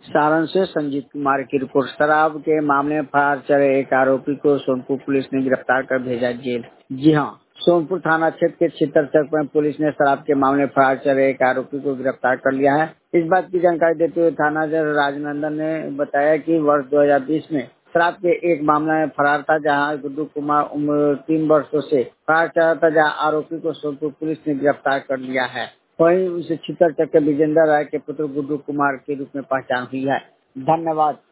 सारण से संजीत कुमार की रिपोर्ट। शराब के मामले में फरार चले एक आरोपी को सोनपुर पुलिस ने गिरफ्तार कर भेजा जेल। जी हां, सोनपुर थाना क्षेत्र के छितर में पुलिस ने शराब के मामले में फरार चले एक आरोपी को गिरफ्तार कर लिया है। इस बात की जानकारी देते हुए थानाध्यक्ष राजनंदन ने बताया कि वर्ष 2020 में शराब के एक मामले में फरार था, जहां गुड्डू कुमार उम्र 3 वर्षों से फरार चला था, जहां आरोपी को सोनपुर पुलिस ने गिरफ्तार कर लिया है। वहीं उसे छितर के विजेंद्र राय के पुत्र गुड्डू कुमार के रूप में पहचान हुई है। धन्यवाद।